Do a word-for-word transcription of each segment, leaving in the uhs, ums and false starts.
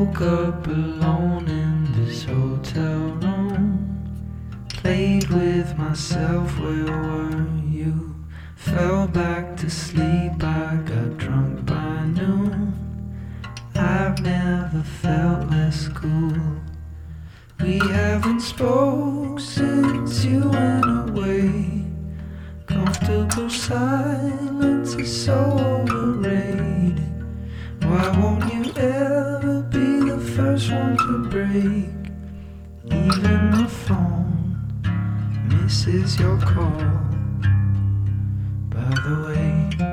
Woke up alone in this hotel room. Played with myself, where were you? Fell back to sleep, I got drunk by noon. I've never felt less cool. We haven't spoke since you went away. Comfortable silence is so overrated. Why won't you ever be the first one to break? Even the phone misses your call. By the way,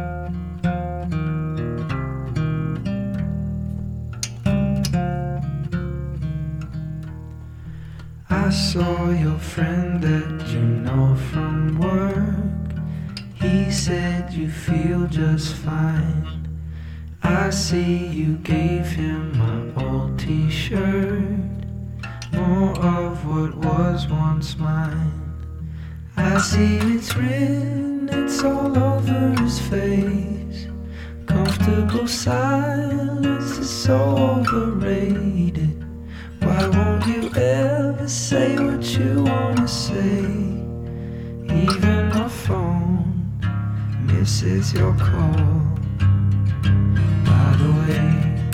I saw your friend that you know from work. He said you feel just fine. I see you gave him my old t-shirt, more of what was once mine. I see it's written, it's all over his face. Comfortable silence is so overrated. Why won't you ever say what you wanna say? Even my phone misses your call. By the way,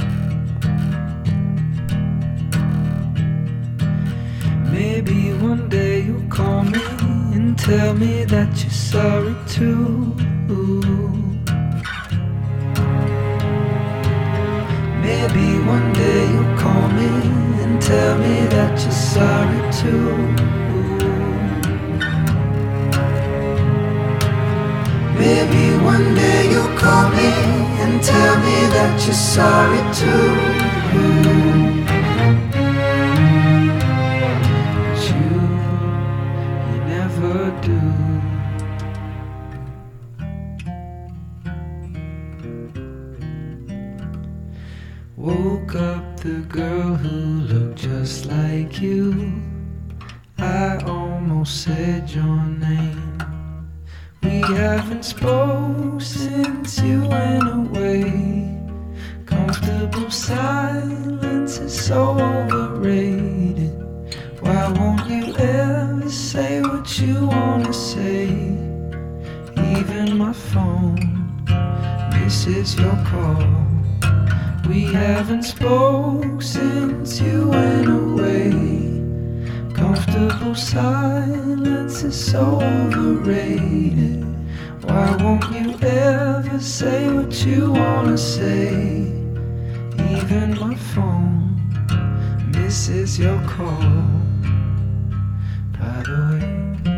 maybe one day you'll call me and tell me that you're sorry too. Maybe one day you'll call me and tell me that you're sorry too. Maybe one day you'll call me and tell me that you're sorry too. But you, you never do. Woke up the girl who looked just like you. I almost said your name. We haven't spoke since you went away. Comfortable silence is so overrated. Why won't you ever say what you wanna say? Even my phone misses your call. We haven't spoke since you went away. Comfortable silence is so overrated. Why won't you ever say what you wanna say? Even my phone misses your call. By the way,